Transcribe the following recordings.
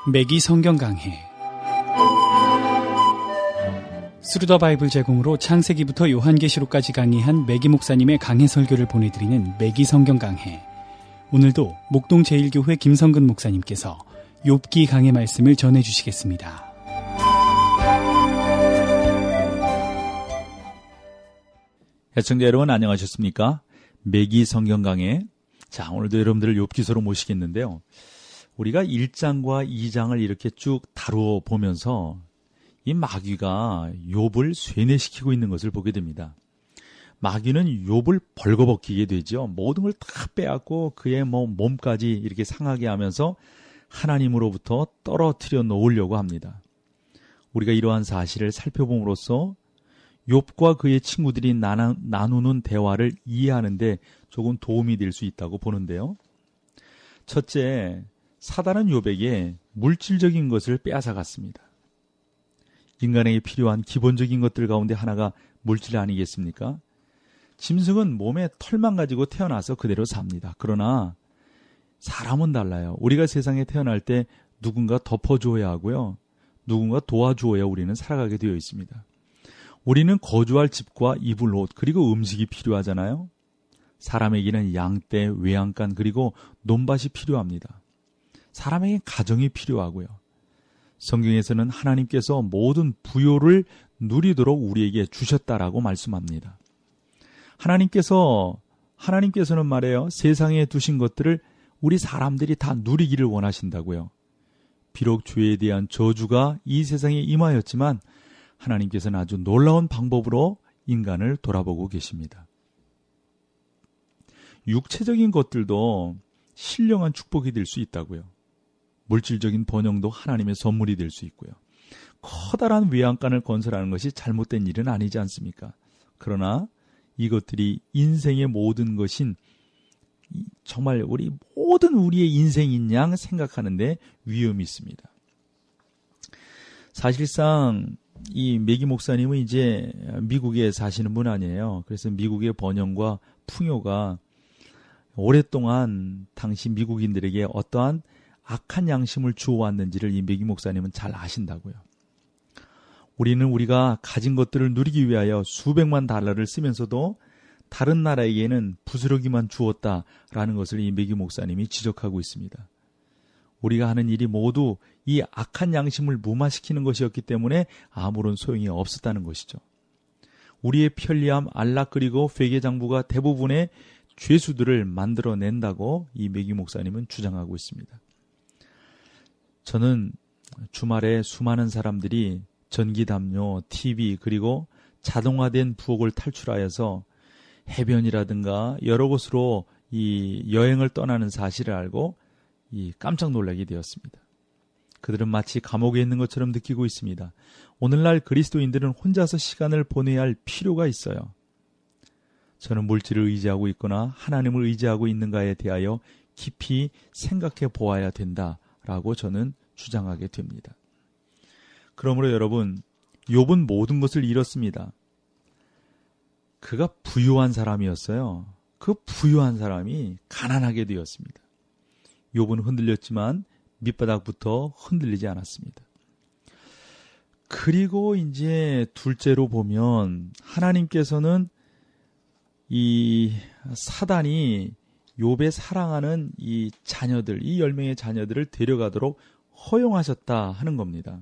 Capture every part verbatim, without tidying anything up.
매기 성경 강해. 스루더 바이블 제공으로 창세기부터 요한계시록까지 강의한 매기 목사님의 강해 설교를 보내드리는 매기 성경 강해. 오늘도 목동 제일교회 김성근 목사님께서 욥기 강해 말씀을 전해주시겠습니다. 애청자 여러분 안녕하셨습니까? 매기 성경 강해. 자, 오늘도 여러분들을 욥기서로 모시겠는데요. 우리가 일 장과 이 장을 이렇게 쭉 다루어 보면서 이 마귀가 욥을 쇠뇌시키고 있는 것을 보게 됩니다. 마귀는 욥을 벌거벗기게 되죠. 모든 걸 다 빼앗고 그의 뭐 몸까지 이렇게 상하게 하면서 하나님으로부터 떨어뜨려 놓으려고 합니다. 우리가 이러한 사실을 살펴봄으로써 욥과 그의 친구들이 나누, 나누는 대화를 이해하는 데 조금 도움이 될 수 있다고 보는데요. 첫째, 사단은 욥에게 물질적인 것을 빼앗아갔습니다. 인간에게 필요한 기본적인 것들 가운데 하나가 물질 아니겠습니까? 짐승은 몸에 털만 가지고 태어나서 그대로 삽니다. 그러나 사람은 달라요. 우리가 세상에 태어날 때 누군가 덮어주어야 하고요. 누군가 도와주어야 우리는 살아가게 되어 있습니다. 우리는 거주할 집과 입을 옷 그리고 음식이 필요하잖아요. 사람에게는 양떼, 외양간 그리고 논밭이 필요합니다. 사람에게 가정이 필요하고요. 성경에서는 하나님께서 모든 부요를 누리도록 우리에게 주셨다라고 말씀합니다. 하나님께서, 하나님께서는 말해요. 세상에 두신 것들을 우리 사람들이 다 누리기를 원하신다고요. 비록 죄에 대한 저주가 이 세상에 임하였지만 하나님께서는 아주 놀라운 방법으로 인간을 돌아보고 계십니다. 육체적인 것들도 신령한 축복이 될 수 있다고요. 물질적인 번영도 하나님의 선물이 될 수 있고요. 커다란 외양간을 건설하는 것이 잘못된 일은 아니지 않습니까? 그러나 이것들이 인생의 모든 것인 정말 우리 모든 우리의 인생인 양 생각하는데 위험이 있습니다. 사실상 이 매기 목사님은 이제 미국에 사시는 분 아니에요. 그래서 미국의 번영과 풍요가 오랫동안 당시 미국인들에게 어떠한 악한 양심을 주어왔는지를 이 매기 목사님은 잘 아신다고요. 우리는 우리가 가진 것들을 누리기 위하여 수백만 달러를 쓰면서도 다른 나라에게는 부스러기만 주었다라는 것을 이 매기 목사님이 지적하고 있습니다. 우리가 하는 일이 모두 이 악한 양심을 무마시키는 것이었기 때문에 아무런 소용이 없었다는 것이죠. 우리의 편리함, 안락 그리고 회계장부가 대부분의 죄수들을 만들어낸다고 이 매기 목사님은 주장하고 있습니다. 저는 주말에 수많은 사람들이 전기담요, 티비 그리고 자동화된 부엌을 탈출하여서 해변이라든가 여러 곳으로 이 여행을 떠나는 사실을 알고 이 깜짝 놀라게 되었습니다. 그들은 마치 감옥에 있는 것처럼 느끼고 있습니다. 오늘날 그리스도인들은 혼자서 시간을 보내야 할 필요가 있어요. 저는 물질을 의지하고 있거나 하나님을 의지하고 있는가에 대하여 깊이 생각해 보아야 된다라고 저는 주장하게 됩니다. 그러므로 여러분, 욥은 모든 것을 잃었습니다. 그가 부유한 사람이었어요. 그 부유한 사람이 가난하게 되었습니다. 욥은 흔들렸지만 밑바닥부터 흔들리지 않았습니다. 그리고 이제 둘째로 보면 하나님께서는 이 사단이 욥의 사랑하는 이 자녀들, 이 열 명의 자녀들을 데려가도록 허용하셨다 하는 겁니다.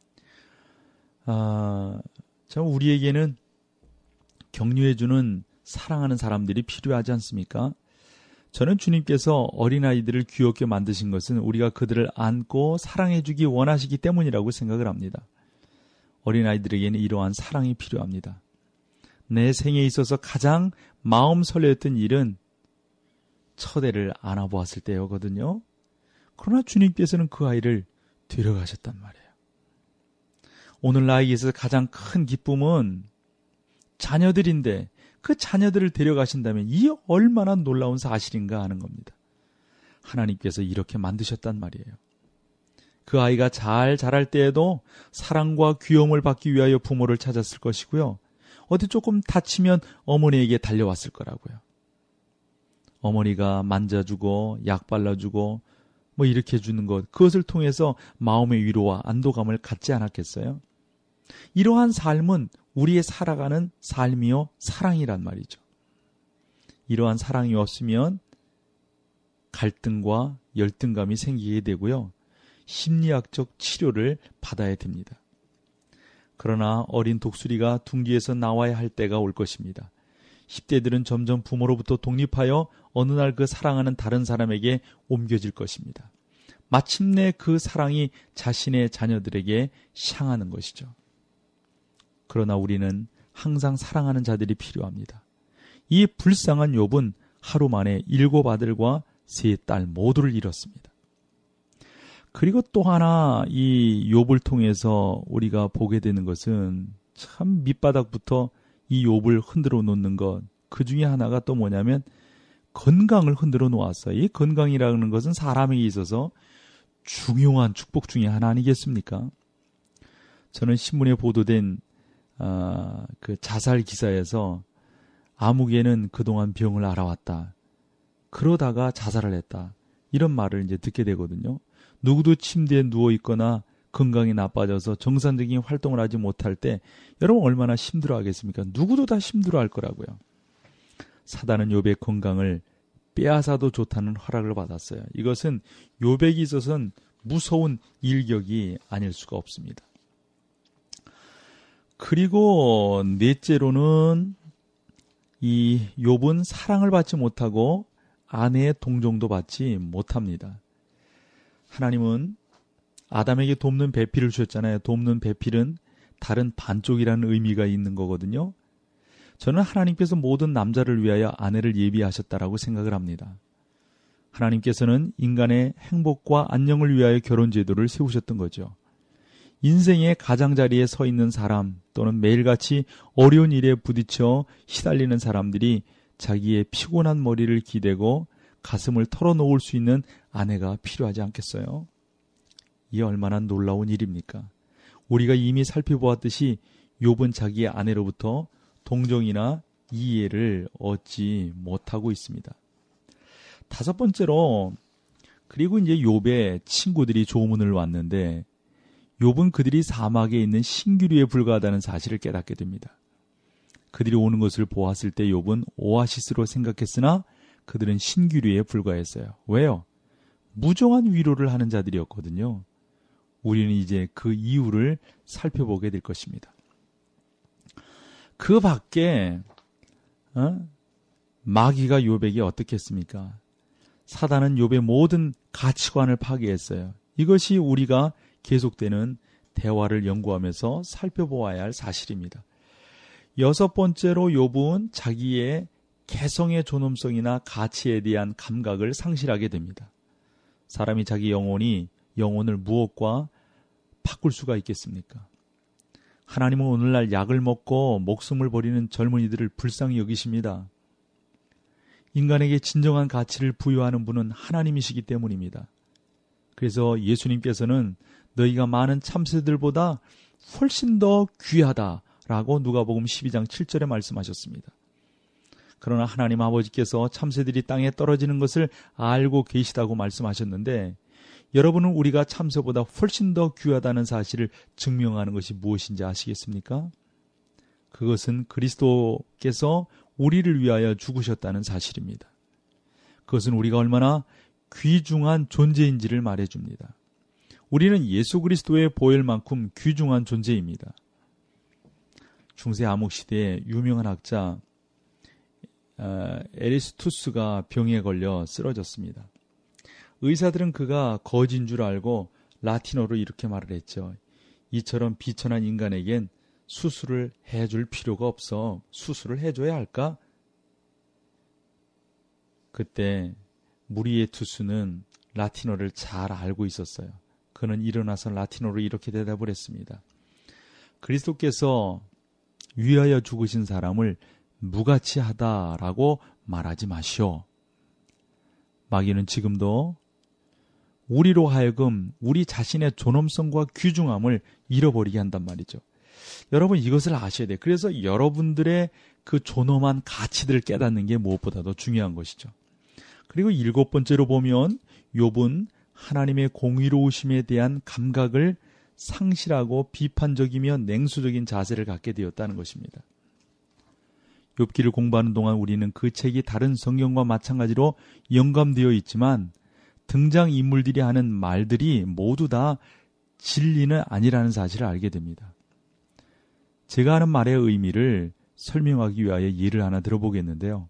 아, 참 우리에게는 격려해주는 사랑하는 사람들이 필요하지 않습니까? 저는 주님께서 어린아이들을 귀엽게 만드신 것은 우리가 그들을 안고 사랑해주기 원하시기 때문이라고 생각을 합니다. 어린아이들에게는 이러한 사랑이 필요합니다. 내 생에 있어서 가장 마음 설레었던 일은 첫 애를 안아보았을 때였거든요. 그러나 주님께서는 그 아이를 데려가셨단 말이에요. 오늘 나에게 있어서 가장 큰 기쁨은 자녀들인데 그 자녀들을 데려가신다면 이 얼마나 놀라운 사실인가 하는 겁니다. 하나님께서 이렇게 만드셨단 말이에요. 그 아이가 잘 자랄 때에도 사랑과 귀여움을 받기 위하여 부모를 찾았을 것이고요. 어디 조금 다치면 어머니에게 달려왔을 거라고요. 어머니가 만져주고 약 발라주고 뭐 이렇게 해주는 것, 그것을 통해서 마음의 위로와 안도감을 갖지 않았겠어요? 이러한 삶은 우리의 살아가는 삶이요 사랑이란 말이죠. 이러한 사랑이 없으면 갈등과 열등감이 생기게 되고요. 심리학적 치료를 받아야 됩니다. 그러나 어린 독수리가 둥지에서 나와야 할 때가 올 것입니다. 십 대들은 점점 부모로부터 독립하여 어느 날 그 사랑하는 다른 사람에게 옮겨질 것입니다. 마침내 그 사랑이 자신의 자녀들에게 향하는 것이죠. 그러나 우리는 항상 사랑하는 자들이 필요합니다. 이 불쌍한 욥은 하루 만에 일곱 아들과 세 딸 모두를 잃었습니다. 그리고 또 하나 이 욥을 통해서 우리가 보게 되는 것은 참 밑바닥부터 이 욥을 흔들어 놓는 것, 그 중에 하나가 또 뭐냐면 건강을 흔들어 놓았어요. 이 건강이라는 것은 사람에게 있어서 중요한 축복 중에 하나 아니겠습니까? 저는 신문에 보도된 아, 그 자살 기사에서 아무개는 그동안 병을 앓아왔다. 그러다가 자살을 했다. 이런 말을 이제 듣게 되거든요. 누구도 침대에 누워 있거나 건강이 나빠져서 정상적인 활동을 하지 못할 때 여러분 얼마나 힘들어하겠습니까? 누구도 다 힘들어할 거라고요. 사단은 욥의 건강을 빼앗아도 좋다는 허락을 받았어요. 이것은 욥에게 있어서는 무서운 일격이 아닐 수가 없습니다. 그리고 넷째로는 이 욥은 사랑을 받지 못하고 아내의 동정도 받지 못합니다. 하나님은 아담에게 돕는 배필을 주셨잖아요. 돕는 배필은 다른 반쪽이라는 의미가 있는 거거든요. 저는 하나님께서 모든 남자를 위하여 아내를 예비하셨다라고 생각을 합니다. 하나님께서는 인간의 행복과 안녕을 위하여 결혼제도를 세우셨던 거죠. 인생의 가장자리에 서 있는 사람 또는 매일같이 어려운 일에 부딪혀 시달리는 사람들이 자기의 피곤한 머리를 기대고 가슴을 털어놓을 수 있는 아내가 필요하지 않겠어요? 이게 얼마나 놀라운 일입니까? 우리가 이미 살펴보았듯이 욥은 자기의 아내로부터 동정이나 이해를 얻지 못하고 있습니다. 다섯 번째로, 그리고 이제 욥의 친구들이 조문을 왔는데 욥은 그들이 사막에 있는 신기류에 불과하다는 사실을 깨닫게 됩니다. 그들이 오는 것을 보았을 때 욥은 오아시스로 생각했으나 그들은 신기류에 불과했어요. 왜요? 무정한 위로를 하는 자들이었거든요. 우리는 이제 그 이유를 살펴보게 될 것입니다. 그 밖에 어? 마귀가 욥에게 어떻게 했습니까? 사단은 욥의 모든 가치관을 파괴했어요. 이것이 우리가 계속되는 대화를 연구하면서 살펴보아야 할 사실입니다. 여섯 번째로 욥은 자기의 개성의 존엄성이나 가치에 대한 감각을 상실하게 됩니다. 사람이 자기 영혼이 영혼을 무엇과 바꿀 수가 있겠습니까? 하나님은 오늘날 약을 먹고 목숨을 버리는 젊은이들을 불쌍히 여기십니다. 인간에게 진정한 가치를 부여하는 분은 하나님이시기 때문입니다. 그래서 예수님께서는 너희가 많은 참새들보다 훨씬 더 귀하다라고 누가복음 십이 장 칠 절에 말씀하셨습니다. 그러나 하나님 아버지께서 참새들이 땅에 떨어지는 것을 알고 계시다고 말씀하셨는데 여러분은 우리가 참새보다 훨씬 더 귀하다는 사실을 증명하는 것이 무엇인지 아시겠습니까? 그것은 그리스도께서 우리를 위하여 죽으셨다는 사실입니다. 그것은 우리가 얼마나 귀중한 존재인지를 말해줍니다. 우리는 예수 그리스도의 보혈 만큼 귀중한 존재입니다. 중세 암흑시대의 유명한 학자 에리스투스가 병에 걸려 쓰러졌습니다. 의사들은 그가 거지인 줄 알고 라틴어로 이렇게 말을 했죠. 이처럼 비천한 인간에겐 수술을 해줄 필요가 없어. 수술을 해줘야 할까? 그때 무리의 투수는 라틴어를 잘 알고 있었어요. 그는 일어나서 라틴어로 이렇게 대답을 했습니다. 그리스도께서 위하여 죽으신 사람을 무가치하다라고 말하지 마시오. 마귀는 지금도 우리로 하여금 우리 자신의 존엄성과 귀중함을 잃어버리게 한단 말이죠. 여러분 이것을 아셔야 돼요. 그래서 여러분들의 그 존엄한 가치들을 깨닫는 게 무엇보다도 중요한 것이죠. 그리고 일곱 번째로 보면 욥은 하나님의 공의로우심에 대한 감각을 상실하고 비판적이며 냉소적인 자세를 갖게 되었다는 것입니다. 욥기를 공부하는 동안 우리는 그 책이 다른 성경과 마찬가지로 영감되어 있지만 등장인물들이 하는 말들이 모두 다 진리는 아니라는 사실을 알게 됩니다. 제가 하는 말의 의미를 설명하기 위하여 예를 하나 들어보겠는데요.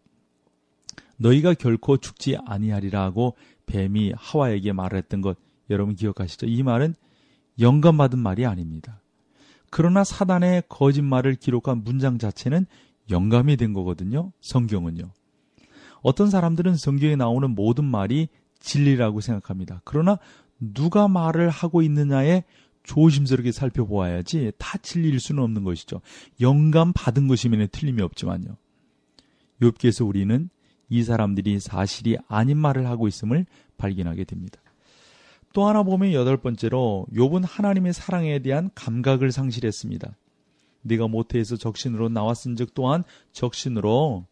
너희가 결코 죽지 아니하리라고 뱀이 하와에게 말했던 것 여러분 기억하시죠? 이 말은 영감받은 말이 아닙니다. 그러나 사단의 거짓말을 기록한 문장 자체는 영감이 된 거거든요. 성경은요. 어떤 사람들은 성경에 나오는 모든 말이 진리라고 생각합니다. 그러나 누가 말을 하고 있느냐에 조심스럽게 살펴보아야지 다 진리일 수는 없는 것이죠. 영감 받은 것이면 틀림이 없지만요. 욥기에서 우리는 이 사람들이 사실이 아닌 말을 하고 있음을 발견하게 됩니다. 또 하나 보면 여덟 번째로 욥은 하나님의 사랑에 대한 감각을 상실했습니다. 네가 모태에서 적신으로 나왔은즉 또한 적신으로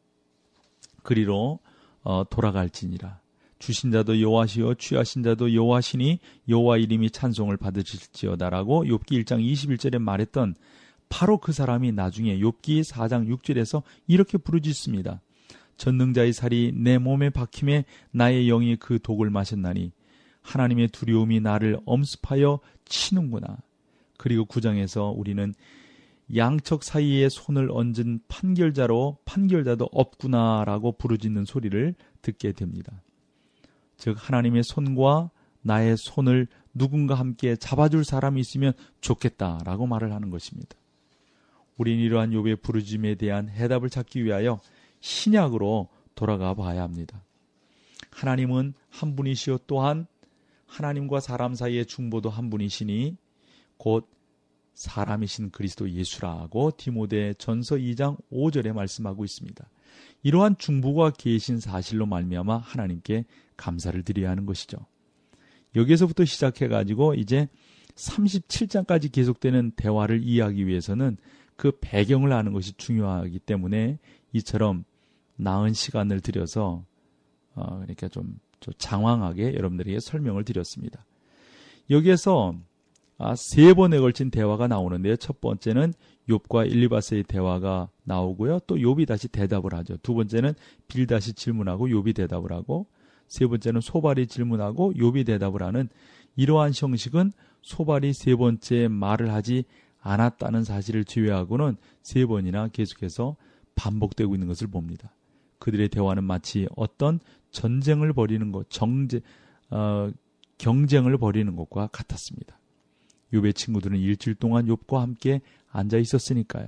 그리로 어, 돌아갈지니라. 주신 자도 여호와시요 취하신 자도 여호와시니 여호와 이름이 찬송을 받으실지어다라고 욥기 일 장 이십일 절에 말했던 바로 그 사람이 나중에 욥기 사 장 육 절에서 이렇게 부르짖습니다. 전능자의 살이 내 몸에 박힘에 나의 영이 그 독을 마셨나니 하나님의 두려움이 나를 엄습하여 치는구나. 그리고 구 장에서 우리는 양척 사이에 손을 얹은 판결자로 판결자도 없구나라고 부르짖는 소리를 듣게 됩니다. 즉 하나님의 손과 나의 손을 누군가 함께 잡아줄 사람이 있으면 좋겠다라고 말을 하는 것입니다. 우리는 이러한 욥의 부르짖음에 대한 해답을 찾기 위하여 신약으로 돌아가 봐야 합니다. 하나님은 한 분이시요 또한 하나님과 사람 사이의 중보도 한 분이시니 곧 사람이신 그리스도 예수라고 디모데 전서 이 장 오 절에 말씀하고 있습니다. 이러한 중보가 계신 사실로 말미암아 하나님께 감사를 드려야 하는 것이죠. 여기에서부터 시작해가지고 이제 삼십칠 장까지 계속되는 대화를 이해하기 위해서는 그 배경을 아는 것이 중요하기 때문에 이처럼 나은 시간을 들여서 어, 그러니까 좀, 좀 장황하게 여러분들에게 설명을 드렸습니다. 여기에서 아, 세 번에 걸친 대화가 나오는데요. 첫 번째는 욥과 엘리바스의 대화가 나오고요. 또 욥이 다시 대답을 하죠. 두 번째는 빌닷이 질문하고 욥이 대답을 하고 세 번째는 소발이 질문하고 욥이 대답을 하는 이러한 형식은 소발이 세 번째 말을 하지 않았다는 사실을 제외하고는 세 번이나 계속해서 반복되고 있는 것을 봅니다. 그들의 대화는 마치 어떤 전쟁을 벌이는 것, 정제, 어, 경쟁을 벌이는 것과 같았습니다. 욥의 친구들은 일주일 동안 욥과 함께 앉아 있었으니까요.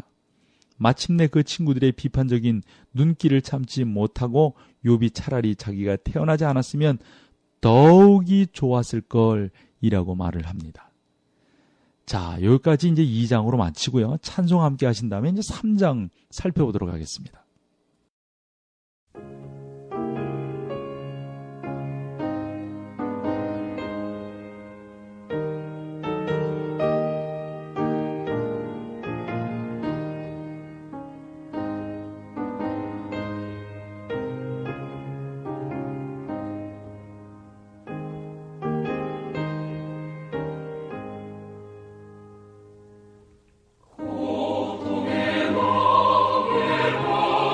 마침내 그 친구들의 비판적인 눈길을 참지 못하고 욥이 차라리 자기가 태어나지 않았으면 더욱이 좋았을 걸이라고 말을 합니다. 자, 여기까지 이제 이 장으로 마치고요. 찬송 함께 하신 다음에 이제 삼 장 살펴보도록 하겠습니다. 고통의 멍에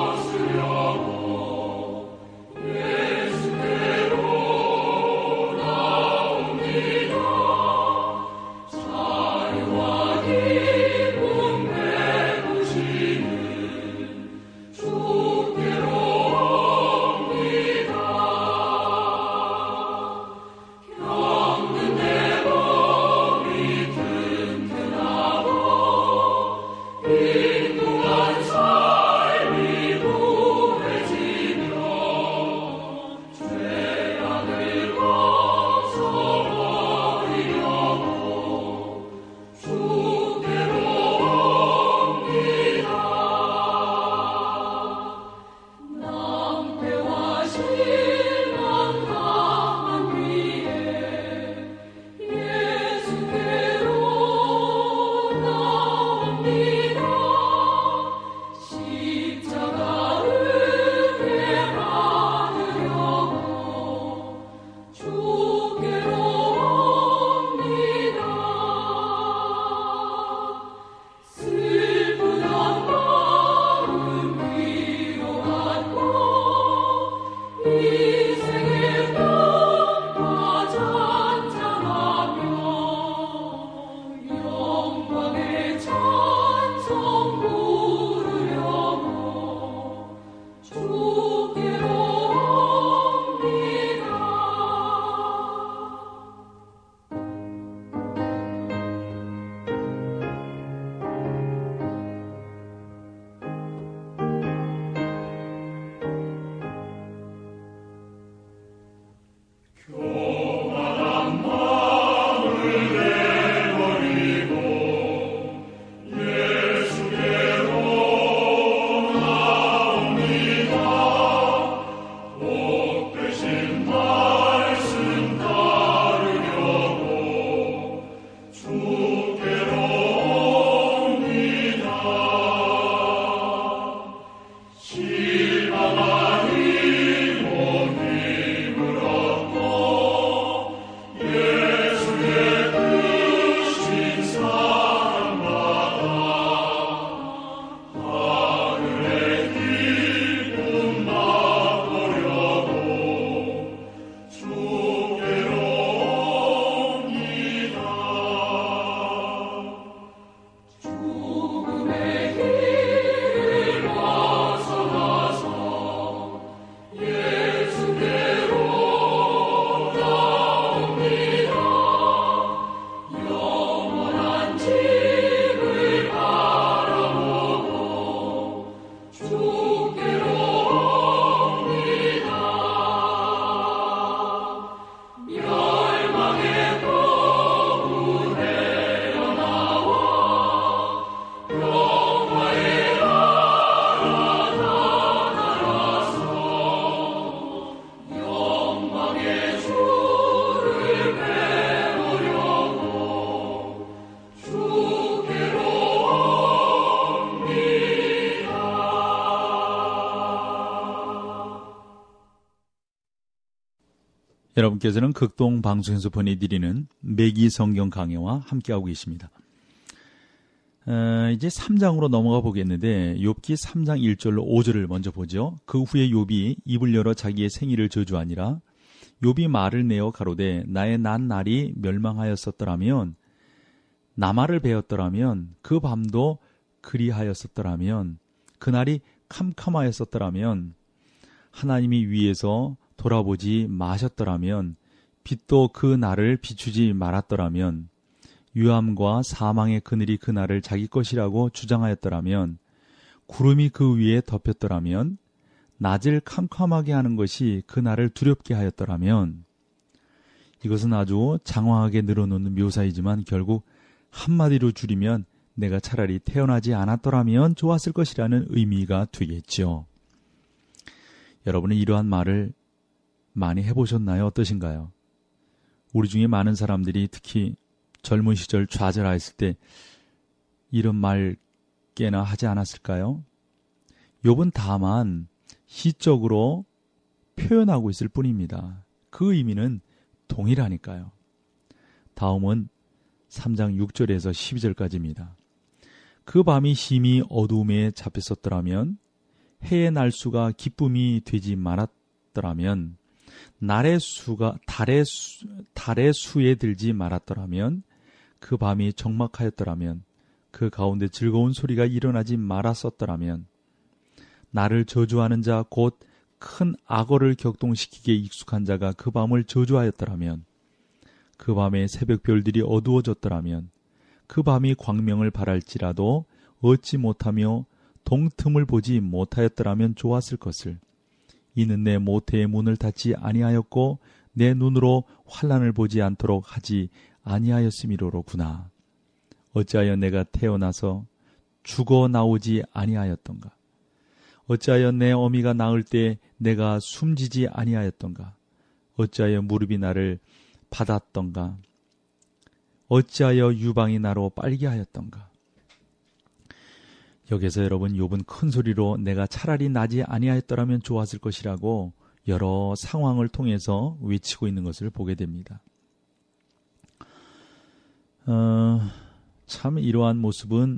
여러분께서는 극동 방송에서 보내드리는 매기 성경 강해와 함께하고 계십니다. 어, 이제 삼 장으로 넘어가 보겠는데 욥기 삼 장 일 절로 오 절을 먼저 보죠. 그 후에 욥이 입을 열어 자기의 생일을 저주하니라. 욥이 말을 내어 가로되 나의 난 날이 멸망하였었더라면 나말을 베었더라면 그 밤도 그리하였었더라면 그날이 캄캄하였었더라면 하나님이 위에서 돌아보지 마셨더라면 빛도 그 날을 비추지 말았더라면 유암과 사망의 그늘이 그 날을 자기 것이라고 주장하였더라면 구름이 그 위에 덮였더라면 낮을 캄캄하게 하는 것이 그 날을 두렵게 하였더라면. 이것은 아주 장황하게 늘어놓는 묘사이지만 결국 한마디로 줄이면 내가 차라리 태어나지 않았더라면 좋았을 것이라는 의미가 되겠죠. 여러분은 이러한 말을 많이 해보셨나요? 어떠신가요? 우리 중에 많은 사람들이 특히 젊은 시절 좌절하였을 때 이런 말 꽤나 하지 않았을까요? 욥은 다만 시적으로 표현하고 있을 뿐입니다. 그 의미는 동일하니까요. 다음은 삼 장 육 절에서 십이 절까지입니다. 그 밤이 심히 어두움에 잡혔었더라면 해의 날수가 기쁨이 되지 말았더라면 날의 수가 달의, 수, 달의 수에 들지 말았더라면 그 밤이 적막하였더라면 그 가운데 즐거운 소리가 일어나지 말았었더라면 나를 저주하는 자 곧 큰 악어를 격동시키기에 익숙한 자가 그 밤을 저주하였더라면 그 밤에 새벽별들이 어두워졌더라면 그 밤이 광명을 발할지라도 얻지 못하며 동틈을 보지 못하였더라면 좋았을 것을. 이는 내 모태의 문을 닫지 아니하였고 내 눈으로 환난을 보지 않도록 하지 아니하였음이로구나. 어찌하여 내가 태어나서 죽어 나오지 아니하였던가. 어찌하여 내 어미가 낳을 때 내가 숨지지 아니하였던가. 어찌하여 무릎이 나를 받았던가. 어찌하여 유방이 나로 빨게 하였던가. 여기서 여러분 욥은 큰 소리로 내가 차라리 나지 아니하였더라면 좋았을 것이라고 여러 상황을 통해서 외치고 있는 것을 보게 됩니다. 어, 참 이러한 모습은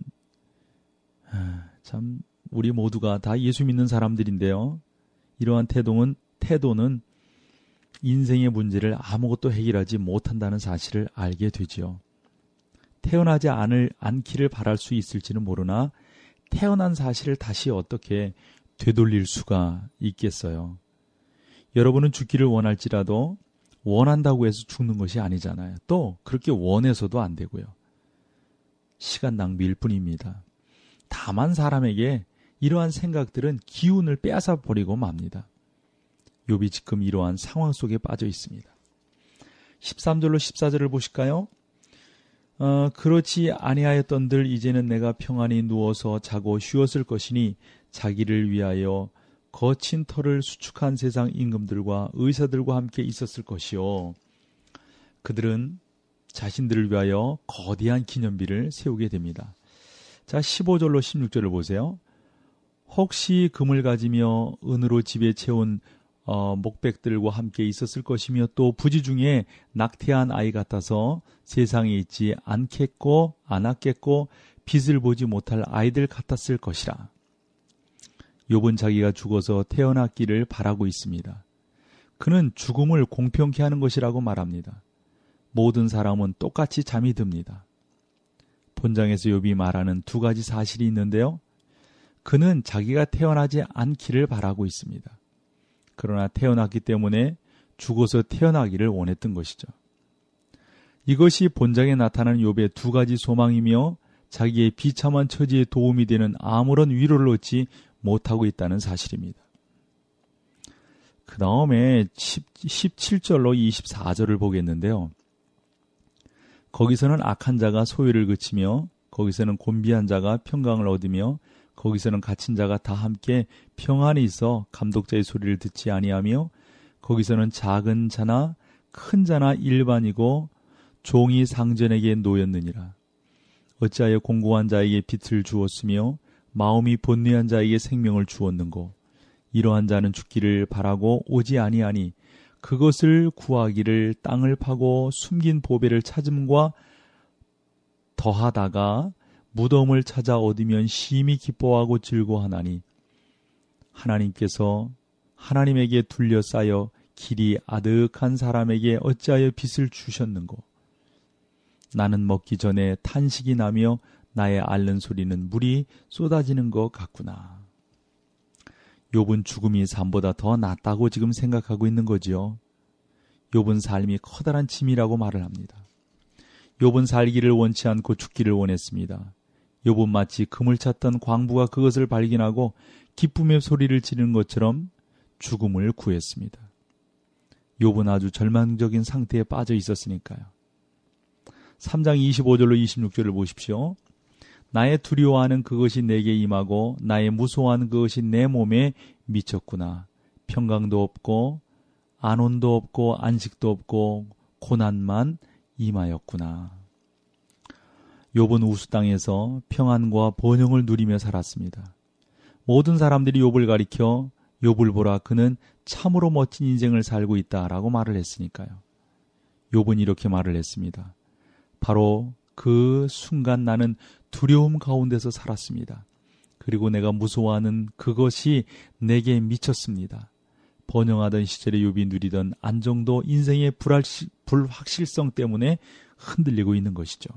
참 우리 모두가 다 예수 믿는 사람들인데요. 이러한 태도는, 태도는 인생의 문제를 아무것도 해결하지 못한다는 사실을 알게 되지요. 태어나지 않을, 않기를 바랄 수 있을지는 모르나 태어난 사실을 다시 어떻게 되돌릴 수가 있겠어요. 여러분은 죽기를 원할지라도 원한다고 해서 죽는 것이 아니잖아요. 또 그렇게 원해서도 안 되고요. 시간 낭비일 뿐입니다. 다만 사람에게 이러한 생각들은 기운을 빼앗아 버리고 맙니다. 욥이 지금 이러한 상황 속에 빠져 있습니다. 십삼 절로 십사 절을 보실까요? 어, 그렇지 아니하였던들 이제는 내가 평안히 누워서 자고 쉬었을 것이니 자기를 위하여 거친 털을 수축한 세상 임금들과 의사들과 함께 있었을 것이요. 그들은 자신들을 위하여 거대한 기념비를 세우게 됩니다. 자, 십오 절로 십육 절을 보세요. 혹시 금을 가지며 은으로 집에 채운 어, 목백들과 함께 있었을 것이며 또 부지 중에 낙태한 아이 같아서 세상에 있지 않겠고 않았겠고 빛을 보지 못할 아이들 같았을 것이라. 욥은 자기가 죽어서 태어났기를 바라고 있습니다. 그는 죽음을 공평케 하는 것이라고 말합니다. 모든 사람은 똑같이 잠이 듭니다. 본장에서 욥이 말하는 두 가지 사실이 있는데요. 그는 자기가 태어나지 않기를 바라고 있습니다. 그러나 태어났기 때문에 죽어서 태어나기를 원했던 것이죠. 이것이 본장에 나타나는 욥의 두 가지 소망이며 자기의 비참한 처지에 도움이 되는 아무런 위로를 얻지 못하고 있다는 사실입니다. 그 다음에 십칠 절로 이십사 절을 보겠는데요. 거기서는 악한 자가 소유를 그치며 거기서는 곤비한 자가 평강을 얻으며 거기서는 갇힌 자가 다 함께 평안히 있어 감독자의 소리를 듣지 아니하며 거기서는 작은 자나 큰 자나 일반이고 종이 상전에게 놓였느니라. 어찌하여 공고한 자에게 빛을 주었으며 마음이 번뇌한 자에게 생명을 주었는고 이러한 자는 죽기를 바라고 오지 아니하니 그것을 구하기를 땅을 파고 숨긴 보배를 찾음과 더하다가 무덤을 찾아 얻으면 심히 기뻐하고 즐거워하나니 하나님께서 하나님에게 둘러싸여 길이 아득한 사람에게 어찌하여 빛을 주셨는고. 나는 먹기 전에 탄식이 나며 나의 앓는 소리는 물이 쏟아지는 것 같구나. 욥은 죽음이 삶보다 더 낫다고 지금 생각하고 있는 거지요. 욥은 삶이 커다란 짐이라고 말을 합니다. 욥은 살기를 원치 않고 죽기를 원했습니다. 욥은 마치 금을 찾던 광부가 그것을 발견하고 기쁨의 소리를 지르는 것처럼 죽음을 구했습니다. 욥은 아주 절망적인 상태에 빠져 있었으니까요. 삼 장 이십오 절로 이십육 절을 보십시오. 나의 두려워하는 그것이 내게 임하고 나의 무서워하는 그것이 내 몸에 미쳤구나. 평강도 없고 안온도 없고 안식도 없고 고난만 임하였구나. 욥은 우스 땅에서 평안과 번영을 누리며 살았습니다. 모든 사람들이 욥을 가리켜 욥을 보라, 그는 참으로 멋진 인생을 살고 있다라고 말을 했으니까요. 욥은 이렇게 말을 했습니다. 바로 그 순간 나는 두려움 가운데서 살았습니다. 그리고 내가 무서워하는 그것이 내게 미쳤습니다. 번영하던 시절에 욥이 누리던 안정도 인생의 불확실, 불확실성 때문에 흔들리고 있는 것이죠.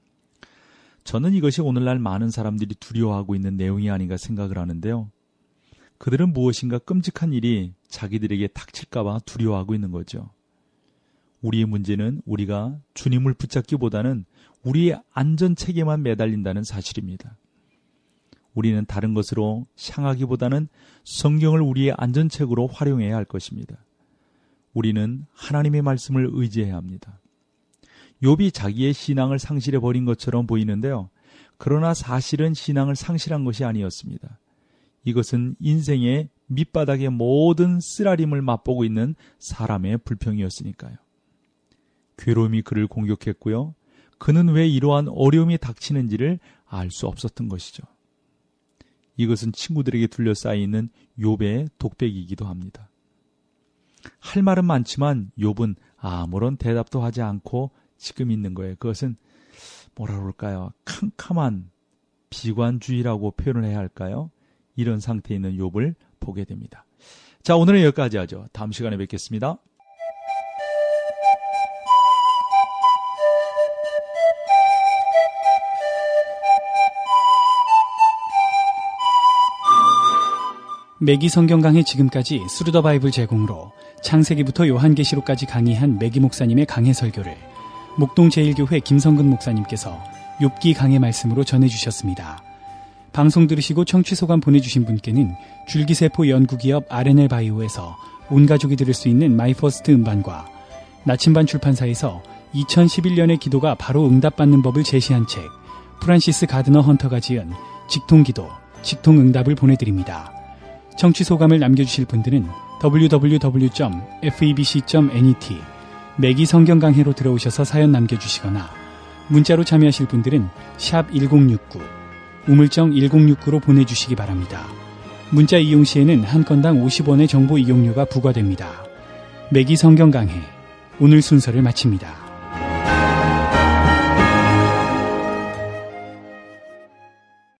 저는 이것이 오늘날 많은 사람들이 두려워하고 있는 내용이 아닌가 생각을 하는데요. 그들은 무엇인가 끔찍한 일이 자기들에게 닥칠까봐 두려워하고 있는 거죠. 우리의 문제는 우리가 주님을 붙잡기보다는 우리의 안전체계만 매달린다는 사실입니다. 우리는 다른 것으로 향하기보다는 성경을 우리의 안전책으로 활용해야 할 것입니다. 우리는 하나님의 말씀을 의지해야 합니다. 욥이 자기의 신앙을 상실해버린 것처럼 보이는데요. 그러나 사실은 신앙을 상실한 것이 아니었습니다. 이것은 인생의 밑바닥의 모든 쓰라림을 맛보고 있는 사람의 불평이었으니까요. 괴로움이 그를 공격했고요. 그는 왜 이러한 어려움이 닥치는지를 알 수 없었던 것이죠. 이것은 친구들에게 둘러싸여있는 욥의 독백이기도 합니다. 할 말은 많지만 욥은 아무런 대답도 하지 않고 지금 있는 거예요. 그것은 뭐라 그럴까요? 캄캄한 비관주의라고 표현을 해야 할까요? 이런 상태에 있는 욥을 보게 됩니다. 자, 오늘은 여기까지 하죠. 다음 시간에 뵙겠습니다. 매기 성경 강해 지금까지 스루더 바이블 제공으로 창세기부터 요한계시록까지 강의한 매기 목사님의 강해 설교를 목동 제일교회 김성근 목사님께서 욥기 강해 말씀으로 전해주셨습니다. 방송 들으시고 청취 소감 보내주신 분께는 줄기세포 연구기업 알엔엘 바이오에서 온 가족이 들을 수 있는 마이퍼스트 음반과 나침반 출판사에서 이천십일 년의 기도가 바로 응답받는 법을 제시한 책 프란시스 가드너 헌터가 지은 직통기도, 직통응답을 보내드립니다. 청취 소감을 남겨주실 분들은 더블유 더블유 더블유 점 에프이비씨 점 넷 매기 성경 강해로 들어오셔서 사연 남겨주시거나 문자로 참여하실 분들은 샵 일공육구 우물정 일공육구로 보내주시기 바랍니다. 문자 이용 시에는 한 건당 오십 원의 정보 이용료가 부과됩니다. 매기 성경 강해 오늘 순서를 마칩니다.